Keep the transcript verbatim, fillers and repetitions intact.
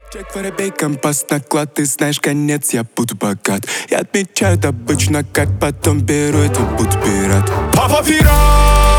Чек, воробей, компас, наклад, ты знаешь, конец, я буду богат. Я отмечаю обычно, как потом беру это, буду пират. Папа пират!